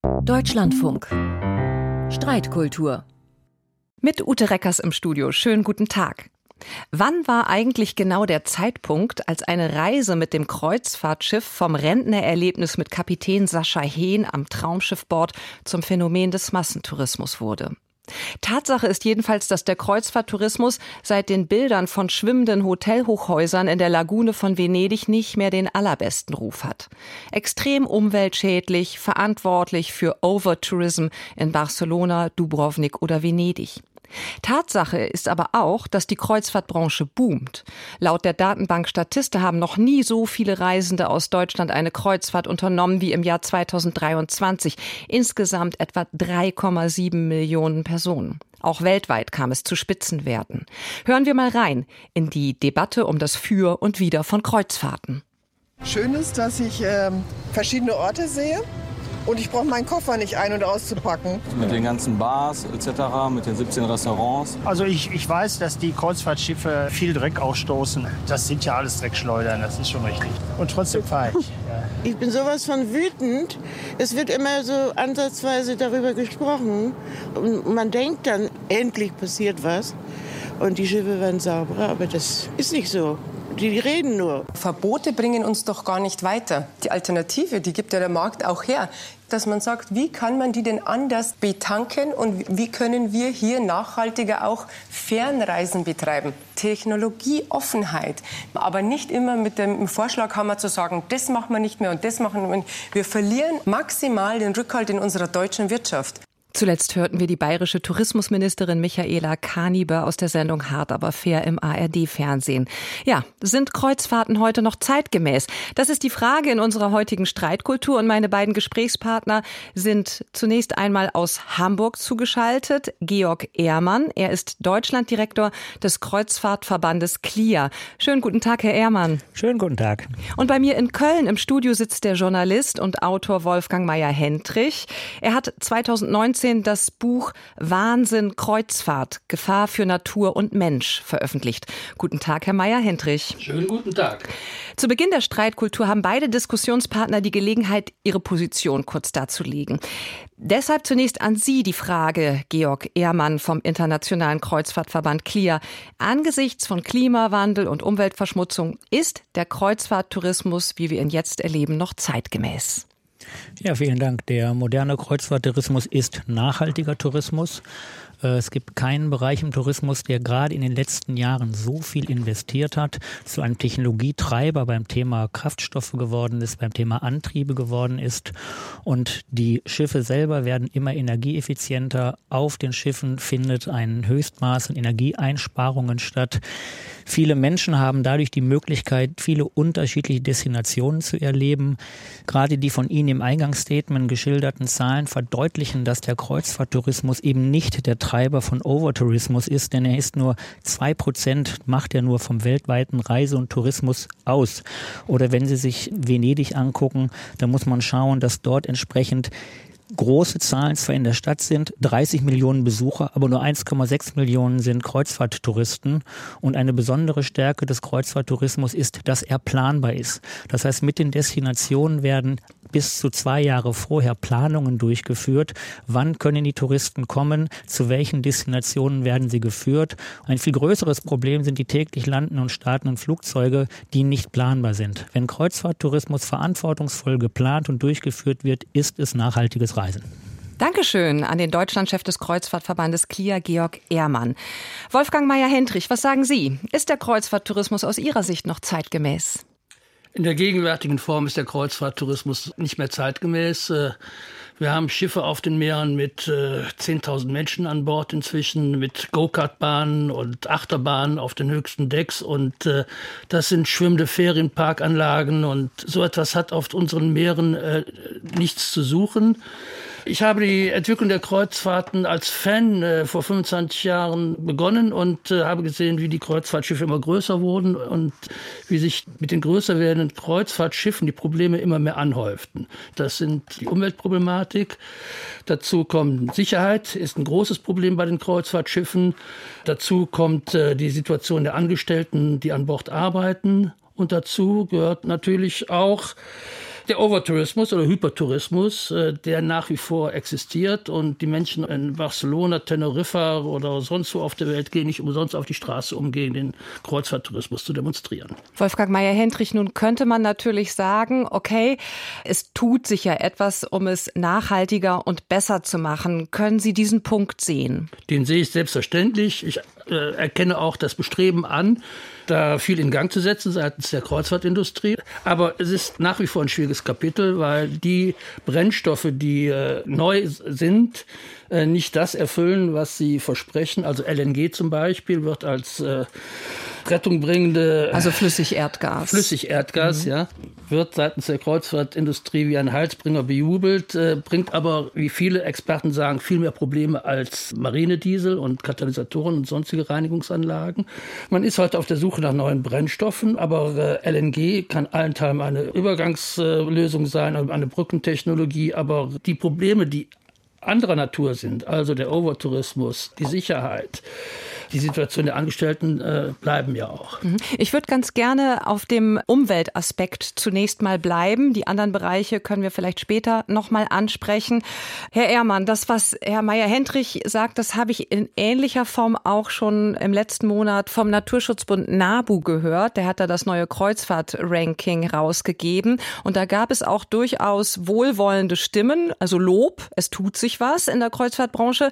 Deutschlandfunk. Streitkultur. Mit Ute Reckers im Studio. Schönen guten Tag. Wann war eigentlich genau der Zeitpunkt, als eine Reise mit dem Kreuzfahrtschiff vom Rentnererlebnis mit Kapitän Sascha Hehn am Traumschiffbord zum Phänomen des Massentourismus wurde? Tatsache ist jedenfalls, dass der Kreuzfahrttourismus seit den Bildern von schwimmenden Hotelhochhäusern in der Lagune von Venedig nicht mehr den allerbesten Ruf hat. Extrem umweltschädlich, verantwortlich für Overtourism in Barcelona, Dubrovnik oder Venedig. Tatsache ist aber auch, dass die Kreuzfahrtbranche boomt. Laut der Datenbank Statista haben noch nie so viele Reisende aus Deutschland eine Kreuzfahrt unternommen wie im Jahr 2023. Insgesamt etwa 3,7 Millionen Personen. Auch weltweit kam es zu Spitzenwerten. Hören wir mal rein in die Debatte um das Für und Wider von Kreuzfahrten. Schön ist, dass ich verschiedene Orte sehe. Und ich brauche meinen Koffer nicht ein- und auszupacken. Mit den ganzen Bars etc., mit den 17 Restaurants. Also ich weiß, dass die Kreuzfahrtschiffe viel Dreck ausstoßen. Das sind ja alles Dreckschleudern, das ist schon richtig. Und trotzdem fahre ich. Ja. Ich bin sowas von wütend. Es wird immer so ansatzweise darüber gesprochen. Und man denkt dann, endlich passiert was. Und die Schiffe werden sauberer, aber das ist nicht so. Die reden nur. Verbote bringen uns doch gar nicht weiter. Die Alternative, die gibt ja der Markt auch her. Dass man sagt, wie kann man die denn anders betanken und wie können wir hier nachhaltiger auch Fernreisen betreiben? Technologieoffenheit, aber nicht immer mit dem Vorschlaghammer zu sagen, das machen wir nicht mehr und das machen wir nicht. Wir verlieren maximal den Rückhalt in unserer deutschen Wirtschaft. Zuletzt hörten wir die bayerische Tourismusministerin Michaela Kaniber aus der Sendung Hart aber fair im ARD-Fernsehen. Ja, sind Kreuzfahrten heute noch zeitgemäß? Das ist die Frage in unserer heutigen Streitkultur und meine beiden Gesprächspartner sind zunächst einmal aus Hamburg zugeschaltet. Georg Ehrmann, er ist Deutschlanddirektor des Kreuzfahrtverbandes CLIA. Schönen guten Tag, Herr Ehrmann. Schönen guten Tag. Und bei mir in Köln im Studio sitzt der Journalist und Autor Wolfgang Meyer-Hentrich. Er hat 2019 das Buch Wahnsinn Kreuzfahrt, Gefahr für Natur und Mensch veröffentlicht. Guten Tag, Herr Meyer-Hentrich. Schönen guten Tag. Zu Beginn der Streitkultur haben beide Diskussionspartner die Gelegenheit, ihre Position kurz darzulegen. Deshalb zunächst an Sie die Frage, Georg Ehrmann vom Internationalen Kreuzfahrtverband CLIA. Angesichts von Klimawandel und Umweltverschmutzung ist der Kreuzfahrttourismus, wie wir ihn jetzt erleben, noch zeitgemäß? Ja, vielen Dank. Der moderne Kreuzfahrttourismus ist nachhaltiger Tourismus. Es gibt keinen Bereich im Tourismus, der gerade in den letzten Jahren so viel investiert hat, zu einem Technologietreiber beim Thema Kraftstoffe geworden ist, beim Thema Antriebe geworden ist. Und die Schiffe selber werden immer energieeffizienter. Auf den Schiffen findet ein Höchstmaß an Energieeinsparungen statt. Viele Menschen haben dadurch die Möglichkeit, viele unterschiedliche Destinationen zu erleben. Gerade die von Ihnen im Eingangsstatement geschilderten Zahlen verdeutlichen, dass der Kreuzfahrttourismus eben nicht der Treiber von Overtourismus ist, denn er ist nur 2%, macht er nur vom weltweiten Reise- und Tourismus aus. Oder wenn Sie sich Venedig angucken, dann muss man schauen, dass dort entsprechend große Zahlen zwar in der Stadt sind, 30 Millionen Besucher, aber nur 1,6 Millionen sind Kreuzfahrttouristen. Und eine besondere Stärke des Kreuzfahrttourismus ist, dass er planbar ist. Das heißt, mit den Destinationen werden bis zu 2 Jahre vorher Planungen durchgeführt. Wann können die Touristen kommen? Zu welchen Destinationen werden sie geführt? Ein viel größeres Problem sind die täglich landenden und startenden Flugzeuge, die nicht planbar sind. Wenn Kreuzfahrttourismus verantwortungsvoll geplant und durchgeführt wird, ist es nachhaltiges Reisen. Dankeschön an den Deutschlandchef des Kreuzfahrtverbandes CLIA, Georg Ehrmann. Wolfgang Meyer-Hentrich, was sagen Sie? Ist der Kreuzfahrttourismus aus Ihrer Sicht noch zeitgemäß? In der gegenwärtigen Form ist der Kreuzfahrttourismus nicht mehr zeitgemäß. Wir haben Schiffe auf den Meeren mit 10.000 Menschen an Bord inzwischen, mit Go-Kart-Bahnen und Achterbahnen auf den höchsten Decks. Und das sind schwimmende Ferienparkanlagen. Und so etwas hat auf unseren Meeren nichts zu suchen. Ich habe die Entwicklung der Kreuzfahrten als Fan vor 25 Jahren begonnen und habe gesehen, wie die Kreuzfahrtschiffe immer größer wurden und wie sich mit den größer werdenden Kreuzfahrtschiffen die Probleme immer mehr anhäuften. Das sind die Umweltproblematik. Dazu kommt Sicherheit, ist ein großes Problem bei den Kreuzfahrtschiffen. Dazu kommt die Situation der Angestellten, die an Bord arbeiten. Und dazu gehört natürlich auch Der Overtourismus oder Hypertourismus, der nach wie vor existiert und die Menschen in Barcelona, Teneriffa oder sonst wo auf der Welt gehen nicht umsonst auf die Straße, um gegen den Kreuzfahrttourismus zu demonstrieren. Wolfgang Meyer-Hendrich, nun könnte man natürlich sagen, okay, es tut sich ja etwas, um es nachhaltiger und besser zu machen. Können Sie diesen Punkt sehen? Den sehe ich selbstverständlich. Ich erkenne auch das Bestreben an, da viel in Gang zu setzen seitens der Kreuzfahrtindustrie. Aber es ist nach wie vor ein schwieriges Kapitel, weil die Brennstoffe, die neu sind, nicht das erfüllen, was sie versprechen. Also LNG zum Beispiel wird als rettungbringende... Also Flüssigerdgas. Flüssigerdgas, ja. Wird seitens der Kreuzfahrtindustrie wie ein Heilsbringer bejubelt, bringt aber, wie viele Experten sagen, viel mehr Probleme als Marinediesel und Katalysatoren und sonstige Reinigungsanlagen. Man ist heute auf der Suche nach neuen Brennstoffen, aber LNG kann allenthalben eine Übergangslösung sein, eine Brückentechnologie, aber die Probleme, die anderer Natur sind, also der Overtourismus, die Sicherheit, die Situation der Angestellten bleiben ja auch. Ich würde ganz gerne auf dem Umweltaspekt zunächst mal bleiben. Die anderen Bereiche können wir vielleicht später noch mal ansprechen. Herr Ehrmann, das, was Herr Meyer-Hendrich sagt, das habe ich in ähnlicher Form auch schon im letzten Monat vom Naturschutzbund NABU gehört. Der hat da das neue Kreuzfahrt-Ranking rausgegeben. Und da gab es auch durchaus wohlwollende Stimmen, also Lob, es tut sich was in der Kreuzfahrtbranche,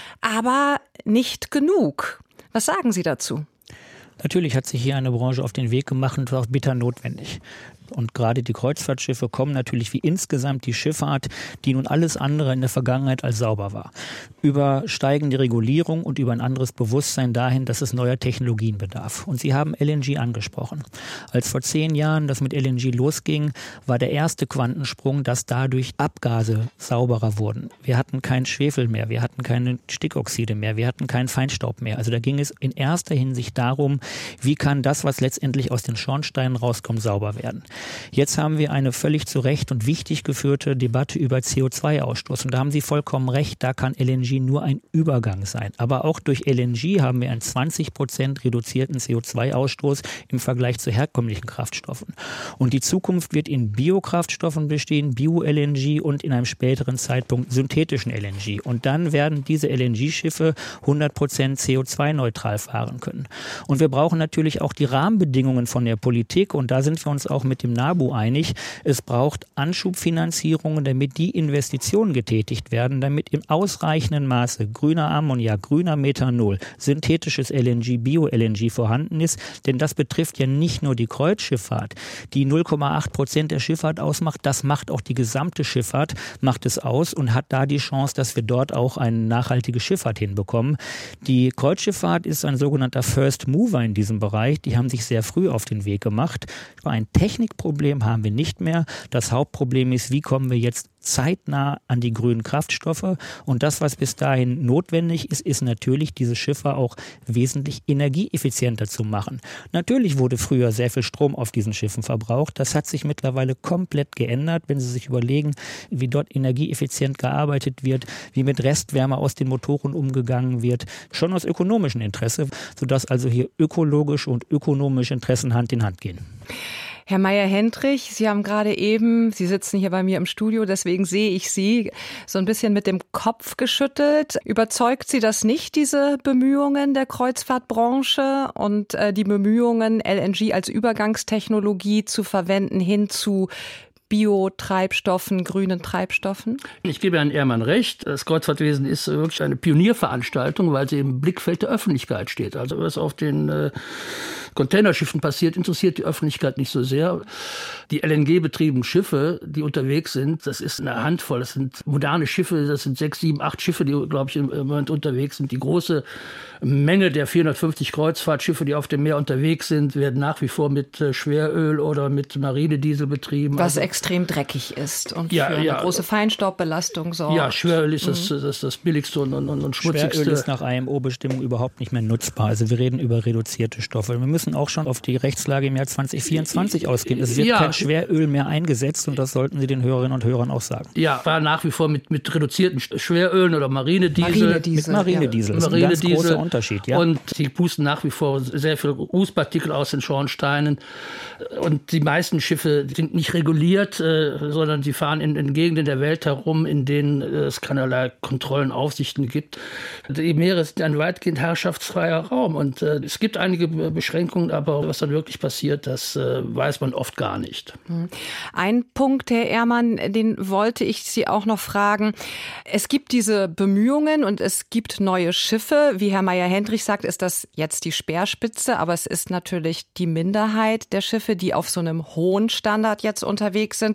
aber nicht genug. Was sagen Sie dazu? Natürlich hat sich hier eine Branche auf den Weg gemacht und war auch bitter notwendig. Und gerade die Kreuzfahrtschiffe kommen natürlich wie insgesamt die Schifffahrt, die nun alles andere in der Vergangenheit als sauber war, über steigende Regulierung und über ein anderes Bewusstsein dahin, dass es neuer Technologien bedarf. Und Sie haben LNG angesprochen. Als vor 10 Jahren das mit LNG losging, war der erste Quantensprung, dass dadurch Abgase sauberer wurden. Wir hatten kein Schwefel mehr, wir hatten keine Stickoxide mehr, wir hatten keinen Feinstaub mehr. Also da ging es in erster Hinsicht darum, wie kann das, was letztendlich aus den Schornsteinen rauskommt, sauber werden. Jetzt haben wir eine völlig zu Recht und wichtig geführte Debatte über CO2-Ausstoß. Und da haben Sie vollkommen recht, da kann LNG nur ein Übergang sein. Aber auch durch LNG haben wir einen 20% reduzierten CO2-Ausstoß im Vergleich zu herkömmlichen Kraftstoffen. Und die Zukunft wird in Biokraftstoffen bestehen, Bio-LNG und in einem späteren Zeitpunkt synthetischen LNG. Und dann werden diese LNG-Schiffe 100% CO2-neutral fahren können. Und wir brauchen natürlich auch die Rahmenbedingungen von der Politik. Und da sind wir uns auch mit dem NABU einig. Es braucht Anschubfinanzierungen, damit die Investitionen getätigt werden, damit im ausreichenden Maße grüner Ammoniak, grüner Methanol, synthetisches LNG, Bio-LNG vorhanden ist. Denn das betrifft ja nicht nur die Kreuzschifffahrt, die 0,8% der Schifffahrt ausmacht. Das macht auch die gesamte Schifffahrt, macht es aus und hat da die Chance, dass wir dort auch eine nachhaltige Schifffahrt hinbekommen. Die Kreuzschifffahrt ist ein sogenannter First Mover in diesem Bereich. Die haben sich sehr früh auf den Weg gemacht. Ein Technikproblem haben wir nicht mehr. Das Hauptproblem ist, wie kommen wir jetzt zeitnah an die grünen Kraftstoffe. Und das, was bis dahin notwendig ist, ist natürlich, diese Schiffe auch wesentlich energieeffizienter zu machen. Natürlich wurde früher sehr viel Strom auf diesen Schiffen verbraucht. Das hat sich mittlerweile komplett geändert, wenn Sie sich überlegen, wie dort energieeffizient gearbeitet wird, wie mit Restwärme aus den Motoren umgegangen wird, schon aus ökonomischem Interesse, sodass also hier ökologische und ökonomische Interessen Hand in Hand gehen. Herr Meyer-Hendrich, Sie haben gerade eben, Sie sitzen hier bei mir im Studio, deswegen sehe ich Sie, so ein bisschen mit dem Kopf geschüttelt. Überzeugt Sie das nicht, diese Bemühungen der Kreuzfahrtbranche und die Bemühungen, LNG als Übergangstechnologie zu verwenden hin zu Biotreibstoffen, grünen Treibstoffen? Ich gebe Herrn Ehrmann recht. Das Kreuzfahrtwesen ist wirklich eine Pionierveranstaltung, weil sie im Blickfeld der Öffentlichkeit steht. Also was auf den Containerschiffen passiert, interessiert die Öffentlichkeit nicht so sehr. Die LNG-betriebenen Schiffe, die unterwegs sind, das ist eine Handvoll. Das sind moderne Schiffe, das sind 6, 7, 8 Schiffe, die, glaube ich, im Moment unterwegs sind. Die große Menge der 450 Kreuzfahrtschiffe, die auf dem Meer unterwegs sind, werden nach wie vor mit Schweröl oder mit Marinediesel betrieben. Was extrem dreckig ist und für eine große Feinstaubbelastung sorgt. Ja, Schweröl ist das billigste und schmutzigste. Schweröl ist nach IMO-Bestimmung überhaupt nicht mehr nutzbar. Also wir reden über reduzierte Stoffe. Wir müssen auch schon auf die Rechtslage im Jahr 2024 ausgehen. Es wird kein Schweröl mehr eingesetzt und das sollten Sie den Hörerinnen und Hörern auch sagen. Ja, war nach wie vor mit reduzierten Schwerölen oder Marinediesel. Mit Marinediesel. Das ist ein ganz großer Unterschied. Ja. Und sie pusten nach wie vor sehr viel Rußpartikel aus den Schornsteinen. Und die meisten Schiffe sind nicht reguliert. kontrolliert, sondern sie fahren in Gegenden der Welt herum, in denen es keinerlei Kontrollen, Aufsichten gibt. Die Meere sind ein weitgehend herrschaftsfreier Raum und es gibt einige Beschränkungen, aber was dann wirklich passiert, das weiß man oft gar nicht. Ein Punkt, Herr Ehrmann, den wollte ich Sie auch noch fragen. Es gibt diese Bemühungen und es gibt neue Schiffe. Wie Herr Meyer-Hendrich sagt, ist das jetzt die Speerspitze, aber es ist natürlich die Minderheit der Schiffe, die auf so einem hohen Standard jetzt unterwegs sind.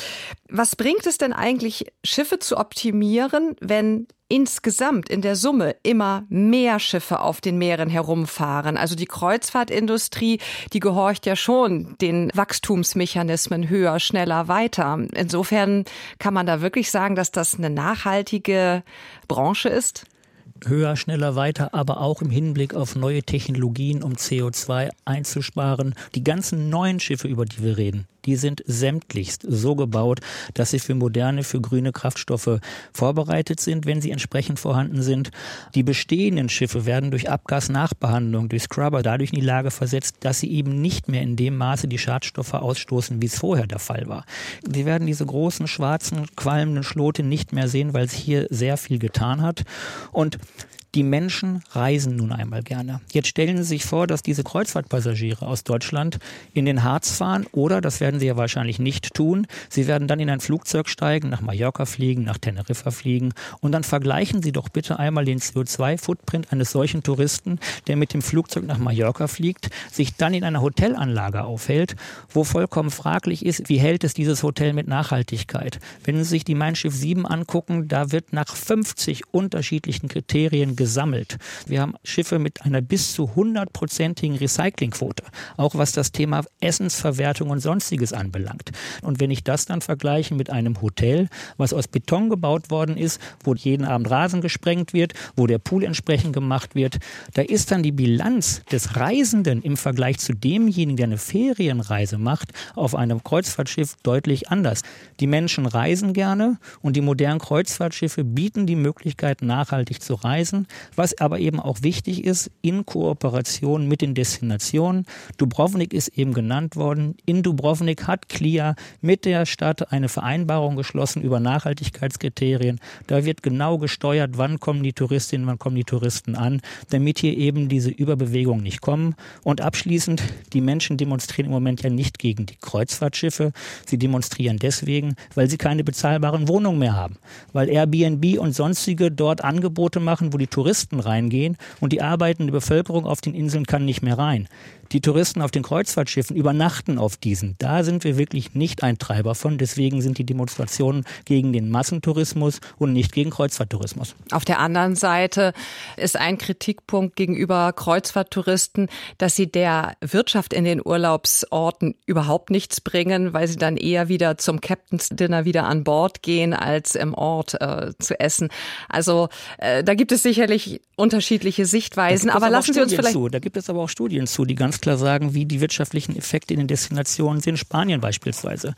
Was bringt es denn eigentlich, Schiffe zu optimieren, wenn insgesamt in der Summe immer mehr Schiffe auf den Meeren herumfahren? Also die Kreuzfahrtindustrie, die gehorcht ja schon den Wachstumsmechanismen höher, schneller, weiter. Insofern kann man da wirklich sagen, dass das eine nachhaltige Branche ist? Höher, schneller, weiter, aber auch im Hinblick auf neue Technologien, um CO2 einzusparen. Die ganzen neuen Schiffe, über die wir reden, die sind sämtlichst so gebaut, dass sie für moderne, für grüne Kraftstoffe vorbereitet sind, wenn sie entsprechend vorhanden sind. Die bestehenden Schiffe werden durch Abgasnachbehandlung, durch Scrubber dadurch in die Lage versetzt, dass sie eben nicht mehr in dem Maße die Schadstoffe ausstoßen, wie es vorher der Fall war. Sie werden diese großen, schwarzen, qualmenden Schlote nicht mehr sehen, weil sich hier sehr viel getan hat. Und die Menschen reisen nun einmal gerne. Jetzt stellen Sie sich vor, dass diese Kreuzfahrtpassagiere aus Deutschland in den Harz fahren oder, das werden sie ja wahrscheinlich nicht tun, sie werden dann in ein Flugzeug steigen, nach Mallorca fliegen, nach Teneriffa fliegen und dann vergleichen Sie doch bitte einmal den CO2-Footprint eines solchen Touristen, der mit dem Flugzeug nach Mallorca fliegt, sich dann in einer Hotelanlage aufhält, wo vollkommen fraglich ist, wie hält es dieses Hotel mit Nachhaltigkeit. Wenn Sie sich die Mein Schiff 7 angucken, da wird nach 50 unterschiedlichen Kriterien gesammelt. Wir haben Schiffe mit einer bis zu 100%igen Recyclingquote, auch was das Thema Essensverwertung und Sonstiges anbelangt. Und wenn ich das dann vergleiche mit einem Hotel, was aus Beton gebaut worden ist, wo jeden Abend Rasen gesprengt wird, wo der Pool entsprechend gemacht wird, da ist dann die Bilanz des Reisenden im Vergleich zu demjenigen, der eine Ferienreise macht, auf einem Kreuzfahrtschiff deutlich anders. Die Menschen reisen gerne und die modernen Kreuzfahrtschiffe bieten die Möglichkeit, nachhaltig zu reisen. Was aber eben auch wichtig ist, in Kooperation mit den Destinationen. Dubrovnik ist eben genannt worden. In Dubrovnik hat CLIA mit der Stadt eine Vereinbarung geschlossen über Nachhaltigkeitskriterien. Da wird genau gesteuert, wann kommen die Touristinnen, wann kommen die Touristen an, damit hier eben diese Überbewegungen nicht kommen. Und abschließend, die Menschen demonstrieren im Moment ja nicht gegen die Kreuzfahrtschiffe. Sie demonstrieren deswegen, weil sie keine bezahlbaren Wohnungen mehr haben. Weil Airbnb und sonstige dort Angebote machen, wo die Touristen reingehen und die arbeitende Bevölkerung auf den Inseln kann nicht mehr rein. Die Touristen auf den Kreuzfahrtschiffen übernachten auf diesen. Da sind wir wirklich nicht ein Treiber von. Deswegen sind die Demonstrationen gegen den Massentourismus und nicht gegen Kreuzfahrttourismus. Auf der anderen Seite ist ein Kritikpunkt gegenüber Kreuzfahrttouristen, dass sie der Wirtschaft in den Urlaubsorten überhaupt nichts bringen, weil sie dann eher wieder zum Captain's Dinner wieder an Bord gehen, als im Ort zu essen. Also da gibt es sicherlich unterschiedliche Sichtweisen. Aber lassen Sie uns vielleicht... Da gibt es aber auch Studien zu, die ganz klar sagen, wie die wirtschaftlichen Effekte in den Destinationen sind. Spanien beispielsweise.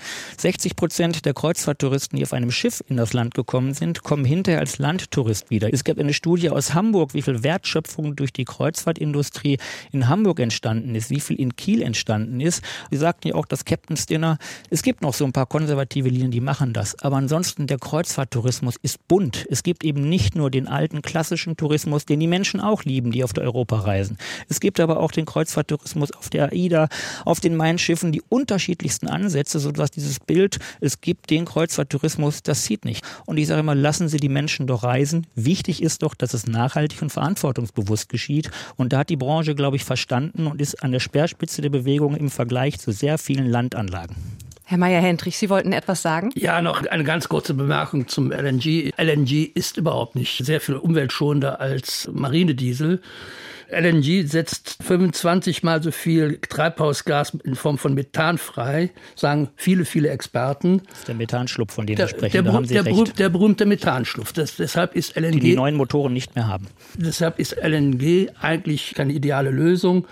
60% der Kreuzfahrttouristen, die auf einem Schiff in das Land gekommen sind, kommen hinterher als Landtourist wieder. Es gab eine Studie aus Hamburg, wie viel Wertschöpfung durch die Kreuzfahrtindustrie in Hamburg entstanden ist, wie viel in Kiel entstanden ist. Sie sagten ja auch, das Captain's Dinner, es gibt noch so ein paar konservative Linien, die machen das. Aber ansonsten, der Kreuzfahrttourismus ist bunt. Es gibt eben nicht nur den alten klassischen Tourismus, den die Menschen auch lieben, die auf der Europa reisen. Es gibt aber auch den Kreuzfahrttourismus auf der AIDA, auf den Main-Schiffen, die unterschiedlichsten Ansätze, sodass dieses Bild, es gibt den Kreuzfahrttourismus, das zieht nicht. Und ich sage immer, lassen Sie die Menschen doch reisen. Wichtig ist doch, dass es nachhaltig und verantwortungsbewusst geschieht. Und da hat die Branche, glaube ich, verstanden und ist an der Speerspitze der Bewegung im Vergleich zu sehr vielen Landanlagen. Herr Meyer-Hendrich, Sie wollten etwas sagen? Ja, noch eine ganz kurze Bemerkung zum LNG. LNG ist überhaupt nicht sehr viel umweltschonender als Marinediesel. LNG setzt 25 Mal so viel Treibhausgas in Form von Methan frei, sagen viele, viele Experten. Das ist der Methanschlupf, von dem wir sprechen, da haben Sie recht. Der berühmte Methanschlupf. Deshalb ist LNG, die neuen Motoren nicht mehr haben. Deshalb ist LNG eigentlich keine ideale Lösung.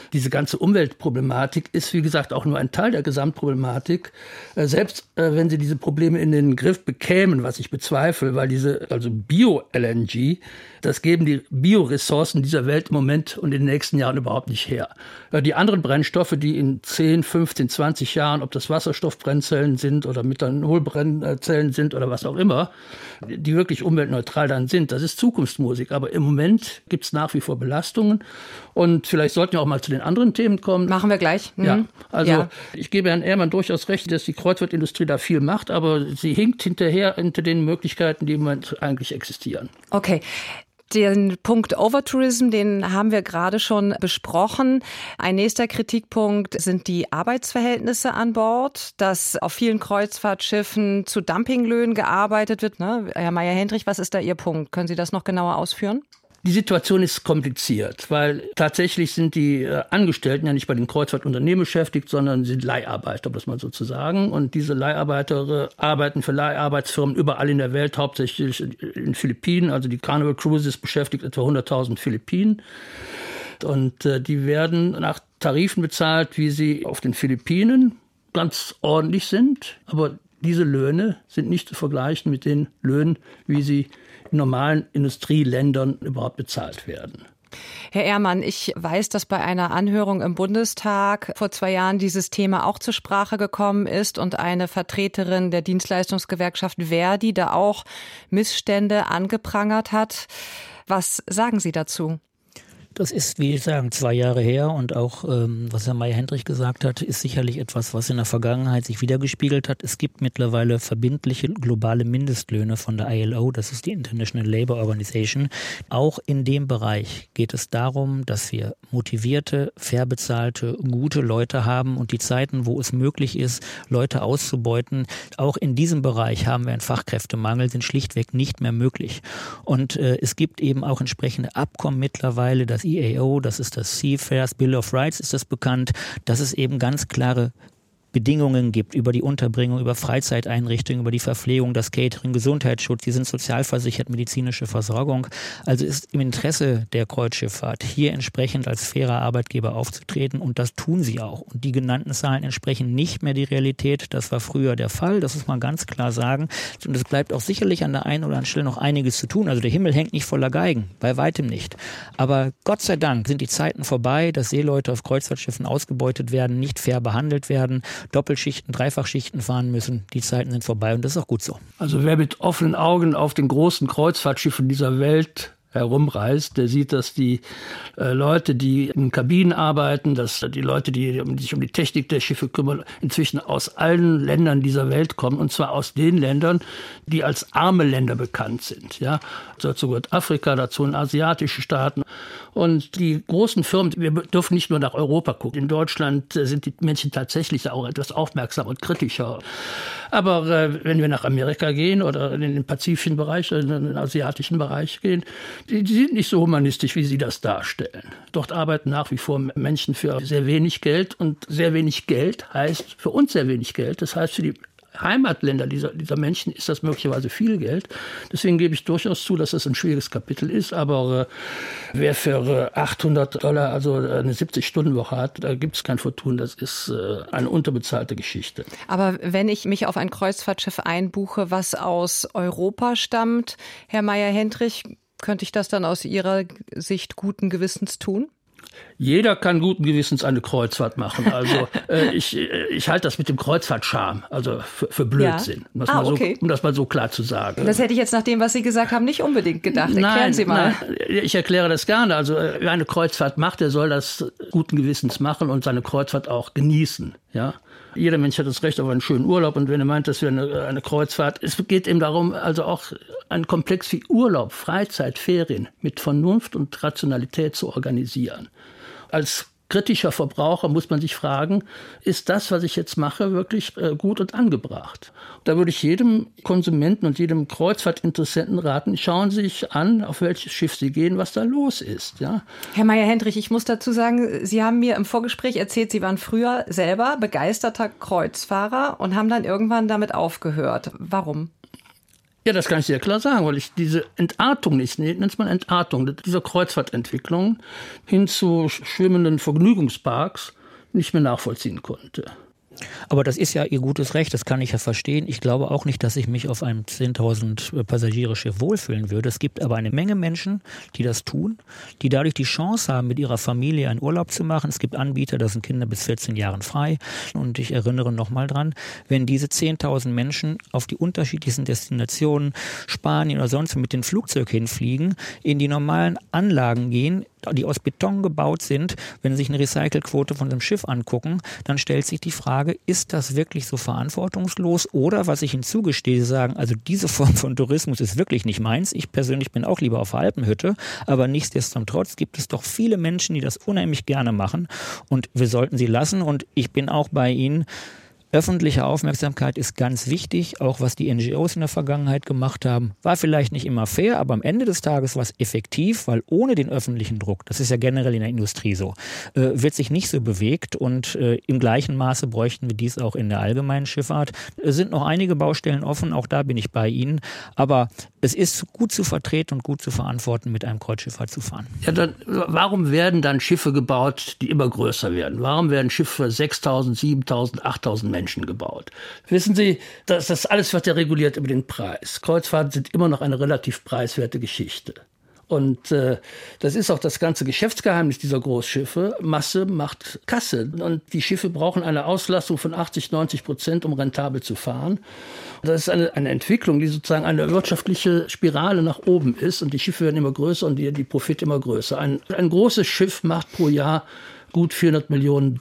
Diese ganze Umweltproblematik ist, wie gesagt, auch nur ein Teil der Gesamtproblematik. Selbst wenn sie diese Probleme in den Griff bekämen, was ich bezweifle, weil also Bio-LNG, das geben die Bioressourcen dieser Welt im Moment und in den nächsten Jahren überhaupt nicht her. Die anderen Brennstoffe, die in 10, 15, 20 Jahren, ob das Wasserstoffbrennzellen sind oder Methanolbrennzellen sind oder was auch immer, die wirklich umweltneutral dann sind, das ist Zukunftsmusik. Aber im Moment gibt es nach wie vor Belastungen. Und vielleicht sollten wir auch mal zu den anderen Themen kommen. Machen wir gleich. Ja, also ich gebe Herrn Ehrmann durchaus recht, dass die Kreuzfahrtindustrie da viel macht, aber sie hinkt hinterher hinter den Möglichkeiten, die im Moment eigentlich existieren. Okay. Den Punkt Overtourism, den haben wir gerade schon besprochen. Ein nächster Kritikpunkt sind die Arbeitsverhältnisse an Bord, dass auf vielen Kreuzfahrtschiffen zu Dumpinglöhnen gearbeitet wird. Ne? Herr Meyer-Hendrich, was ist da Ihr Punkt? Können Sie das noch genauer ausführen? Die Situation ist kompliziert, weil tatsächlich sind die Angestellten ja nicht bei den Kreuzfahrtunternehmen beschäftigt, sondern sind Leiharbeiter, um das mal so zu sagen. Und diese Leiharbeiter arbeiten für Leiharbeitsfirmen überall in der Welt, hauptsächlich in den Philippinen. Also die Carnival Cruises beschäftigt etwa 100.000 Philippinen. Und die werden nach Tarifen bezahlt, wie sie auf den Philippinen ganz ordentlich sind. Aber diese Löhne sind nicht zu vergleichen mit den Löhnen, wie sie in normalen Industrieländern überhaupt bezahlt werden. Herr Ehrmann, ich weiß, dass bei einer Anhörung im Bundestag vor 2 Jahren dieses Thema auch zur Sprache gekommen ist und eine Vertreterin der Dienstleistungsgewerkschaft Verdi da auch Missstände angeprangert hat. Was sagen Sie dazu? Das ist, wie ich sagen, 2 Jahre her und auch, was Herr Meyer-Hendrich gesagt hat, ist sicherlich etwas, was in der Vergangenheit sich wiedergespiegelt hat. Es gibt mittlerweile verbindliche globale Mindestlöhne von der ILO, das ist die International Labour Organization. Auch in dem Bereich geht es darum, dass wir motivierte, fair bezahlte, gute Leute haben und die Zeiten, wo es möglich ist, Leute auszubeuten, auch in diesem Bereich haben wir einen Fachkräftemangel, sind schlichtweg nicht mehr möglich. Und es gibt eben auch entsprechende Abkommen mittlerweile, das IAO, das ist das Seafarers Bill of Rights, ist das bekannt, dass es eben ganz klare Bedingungen gibt über die Unterbringung, über Freizeiteinrichtungen, über die Verpflegung, das Catering, Gesundheitsschutz, die sind sozialversichert, medizinische Versorgung. Also ist im Interesse der Kreuzschifffahrt hier entsprechend als fairer Arbeitgeber aufzutreten und das tun sie auch. Und die genannten Zahlen entsprechen nicht mehr die Realität. Das war früher der Fall, das muss man ganz klar sagen. Und es bleibt auch sicherlich an der einen oder anderen Stelle noch einiges zu tun. Also der Himmel hängt nicht voller Geigen, bei weitem nicht. Aber Gott sei Dank sind die Zeiten vorbei, dass Seeleute auf Kreuzfahrtschiffen ausgebeutet werden, nicht fair behandelt werden, Doppelschichten, Dreifachschichten fahren müssen. Die Zeiten sind vorbei und das ist auch gut so. Also wer mit offenen Augen auf den großen Kreuzfahrtschiffen dieser Welt herumreist, der sieht, dass die Leute, die in Kabinen arbeiten, dass die Leute, die sich um die Technik der Schiffe kümmern, inzwischen aus allen Ländern dieser Welt kommen, und zwar aus den Ländern, die als arme Länder bekannt sind. Ja? Dazu gehört Afrika, dazu asiatische Staaten. Und die großen Firmen, wir dürfen nicht nur nach Europa gucken. In Deutschland sind die Menschen tatsächlich auch etwas aufmerksamer und kritischer. Aber wenn wir nach Amerika gehen oder in den pazifischen Bereich, in den asiatischen Bereich gehen, die sind nicht so humanistisch, wie sie das darstellen. Dort arbeiten nach wie vor Menschen für sehr wenig Geld. Und sehr wenig Geld heißt für uns sehr wenig Geld. Das heißt für die Heimatländer dieser Menschen ist das möglicherweise viel Geld. Deswegen gebe ich durchaus zu, dass das ein schwieriges Kapitel ist. Aber wer für $800 also eine 70-Stunden-Woche hat, da gibt es kein Vertun. Das ist eine unterbezahlte Geschichte. Aber wenn ich mich auf ein Kreuzfahrtschiff einbuche, was aus Europa stammt, Herr Meyer-Hendrich, könnte ich das dann aus Ihrer Sicht guten Gewissens tun? Jeder kann guten Gewissens eine Kreuzfahrt machen. Also ich halte das mit dem Kreuzfahrtscharme, also für Blödsinn, um das mal so klar zu sagen. Das hätte ich jetzt nach dem, was Sie gesagt haben, nicht unbedingt gedacht. Erklären Sie mal. Nein, ich erkläre das gerne. Also wer eine Kreuzfahrt macht, der soll das guten Gewissens machen und seine Kreuzfahrt auch genießen. Ja? Jeder Mensch hat das Recht auf einen schönen Urlaub. Und wenn er meint, das wäre eine Kreuzfahrt, es geht eben darum, also auch einen Komplex wie Urlaub, Freizeit, Ferien mit Vernunft und Rationalität zu organisieren. Als kritischer Verbraucher muss man sich fragen, ist das, was ich jetzt mache, wirklich gut und angebracht? Da würde ich jedem Konsumenten und jedem Kreuzfahrtinteressenten raten, schauen Sie sich an, auf welches Schiff Sie gehen, was da los ist. Ja? Herr Meyer-Hendrich, ich muss dazu sagen, Sie haben mir im Vorgespräch erzählt, Sie waren früher selber begeisterter Kreuzfahrer und haben dann irgendwann damit aufgehört. Warum? Ja, das kann ich sehr klar sagen, weil ich diese Entartung nicht, nennt es mal Entartung, dieser Kreuzfahrtentwicklung hin zu schwimmenden Vergnügungsparks nicht mehr nachvollziehen konnte. Aber das ist ja ihr gutes Recht, das kann ich ja verstehen. Ich glaube auch nicht, dass ich mich auf einem 10.000 Passagierschiff wohlfühlen würde. Es gibt aber eine Menge Menschen, die das tun, die dadurch die Chance haben, mit ihrer Familie einen Urlaub zu machen. Es gibt Anbieter, da sind Kinder bis 14 Jahren frei. Und ich erinnere nochmal dran, wenn diese 10.000 Menschen auf die unterschiedlichsten Destinationen, Spanien oder sonst mit dem Flugzeug hinfliegen, in die normalen Anlagen gehen, die aus Beton gebaut sind, wenn Sie sich eine Recycelquote von einem Schiff angucken, dann stellt sich die Frage, ist das wirklich so verantwortungslos? Oder, was ich hinzugestehe, sagen, also diese Form von Tourismus ist wirklich nicht meins. Ich persönlich bin auch lieber auf der Alpenhütte, aber nichtsdestotrotz gibt es doch viele Menschen, die das unheimlich gerne machen und wir sollten sie lassen und ich bin auch bei Ihnen. Öffentliche Aufmerksamkeit ist ganz wichtig, auch was die NGOs in der Vergangenheit gemacht haben. War vielleicht nicht immer fair, aber am Ende des Tages war es effektiv, weil ohne den öffentlichen Druck, das ist ja generell in der Industrie so, wird sich nicht so bewegt und im gleichen Maße bräuchten wir dies auch in der allgemeinen Schifffahrt. Es sind noch einige Baustellen offen, auch da bin ich bei Ihnen, aber es ist gut zu vertreten und gut zu verantworten, mit einem Kreuzschifffahrt zu fahren. Ja, dann, warum werden dann Schiffe gebaut, die immer größer werden? Warum werden Schiffe 6.000, 7.000, 8.000 Menschen gebaut? Wissen Sie, das alles wird ja reguliert über den Preis. Kreuzfahrten sind immer noch eine relativ preiswerte Geschichte. Und das ist auch das ganze Geschäftsgeheimnis dieser Großschiffe. Masse macht Kasse. Und die Schiffe brauchen eine Auslastung von 80-90%, um rentabel zu fahren. Das ist eine Entwicklung, die sozusagen eine wirtschaftliche Spirale nach oben ist. Und die Schiffe werden immer größer und die Profite immer größer. Ein großes Schiff macht pro Jahr gut $400 Millionen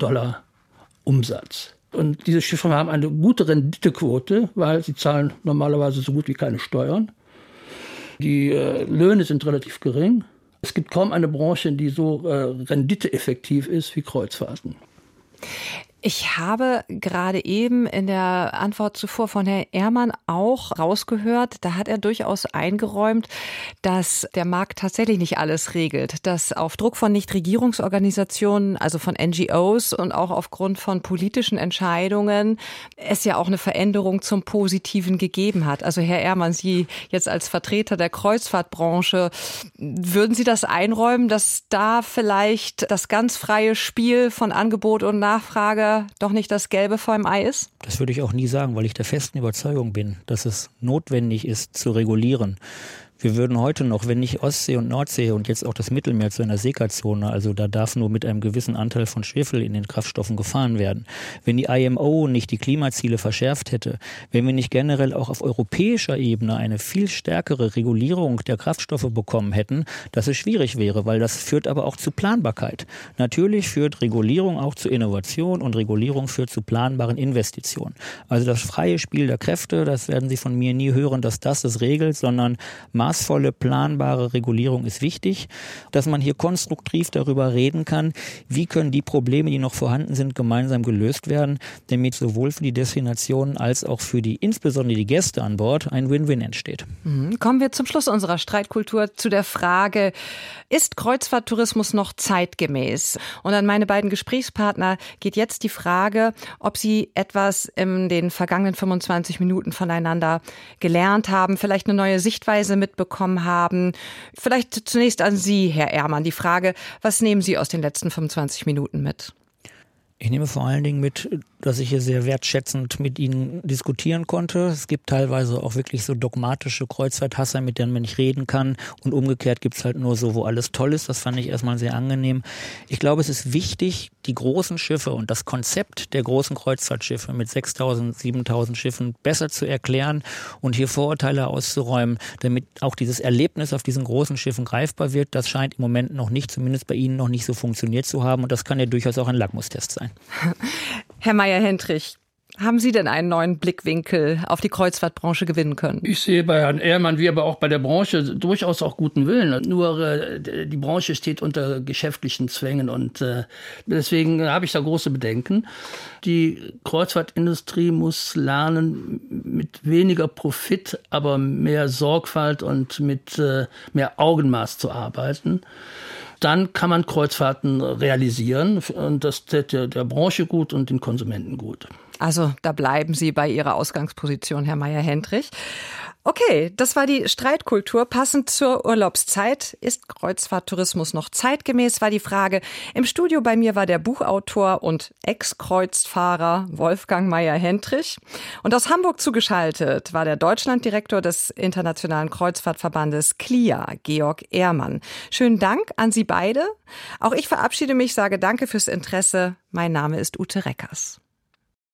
Umsatz. Und diese Schiffe haben eine gute Renditequote, weil sie zahlen normalerweise so gut wie keine Steuern. Die Löhne sind relativ gering. Es gibt kaum eine Branche, die so renditeeffektiv ist wie Kreuzfahrten. Ich habe gerade eben in der Antwort zuvor von Herrn Ehrmann auch rausgehört, da hat er durchaus eingeräumt, dass der Markt tatsächlich nicht alles regelt, dass auf Druck von Nichtregierungsorganisationen, also von NGOs und auch aufgrund von politischen Entscheidungen es ja auch eine Veränderung zum Positiven gegeben hat. Also Herr Ehrmann, Sie jetzt als Vertreter der Kreuzfahrtbranche, würden Sie das einräumen, dass da vielleicht das ganz freie Spiel von Angebot und Nachfrage doch nicht das Gelbe vor dem Ei ist? Das würde ich auch nie sagen, weil ich der festen Überzeugung bin, dass es notwendig ist, zu regulieren. Wir würden heute noch, wenn nicht Ostsee und Nordsee und jetzt auch das Mittelmeer zu einer Seekazone, also da darf nur mit einem gewissen Anteil von Schwefel in den Kraftstoffen gefahren werden. Wenn die IMO nicht die Klimaziele verschärft hätte, wenn wir nicht generell auch auf europäischer Ebene eine viel stärkere Regulierung der Kraftstoffe bekommen hätten, dass es schwierig wäre, weil das führt aber auch zu Planbarkeit. Natürlich führt Regulierung auch zu Innovation und Regulierung führt zu planbaren Investitionen. Also das freie Spiel der Kräfte, das werden Sie von mir nie hören, dass das es regelt, sondern maßvolle, planbare Regulierung ist wichtig, dass man hier konstruktiv darüber reden kann, wie können die Probleme, die noch vorhanden sind, gemeinsam gelöst werden, damit sowohl für die Destinationen als auch für die, insbesondere die Gäste an Bord, ein Win-Win entsteht. Kommen wir zum Schluss unserer Streitkultur zu der Frage, ist Kreuzfahrttourismus noch zeitgemäß? Und an meine beiden Gesprächspartner geht jetzt die Frage, ob sie etwas in den vergangenen 25 Minuten voneinander gelernt haben, vielleicht eine neue Sichtweise mitbekommen haben. Vielleicht zunächst an Sie, Herr Ehrmann, die Frage, was nehmen Sie aus den letzten 25 Minuten mit? Ich nehme vor allen Dingen mit, dass ich hier sehr wertschätzend mit Ihnen diskutieren konnte. Es gibt teilweise auch wirklich so dogmatische Kreuzfahrthasser, mit denen man nicht reden kann. Und umgekehrt gibt es halt nur so, wo alles toll ist. Das fand ich erstmal sehr angenehm. Ich glaube, es ist wichtig, die großen Schiffe und das Konzept der großen Kreuzfahrtschiffe mit 6.000, 7.000 Schiffen besser zu erklären und hier Vorurteile auszuräumen, damit auch dieses Erlebnis auf diesen großen Schiffen greifbar wird. Das scheint im Moment noch nicht, zumindest bei Ihnen, noch nicht so funktioniert zu haben. Und das kann ja durchaus auch ein Lackmustest sein. Herr Meyer-Hendrich, haben Sie denn einen neuen Blickwinkel auf die Kreuzfahrtbranche gewinnen können? Ich sehe bei Herrn Ehrmann, wie aber auch bei der Branche, durchaus auch guten Willen. Nur die Branche steht unter geschäftlichen Zwängen und deswegen habe ich da große Bedenken. Die Kreuzfahrtindustrie muss lernen, mit weniger Profit, aber mehr Sorgfalt und mit mehr Augenmaß zu arbeiten. Dann kann man Kreuzfahrten realisieren und das täte der Branche gut und den Konsumenten gut. Also da bleiben Sie bei Ihrer Ausgangsposition, Herr Meyer-Hendrich. Okay, das war die Streitkultur. Passend zur Urlaubszeit. Ist Kreuzfahrttourismus noch zeitgemäß, war die Frage. Im Studio bei mir war der Buchautor und Ex-Kreuzfahrer Wolfgang Meyer-Hendrich. Und aus Hamburg zugeschaltet war der Deutschlanddirektor des Internationalen Kreuzfahrtverbandes CLIA, Georg Ehrmann. Schönen Dank an Sie beide. Auch ich verabschiede mich, sage danke fürs Interesse. Mein Name ist Ute Reckers.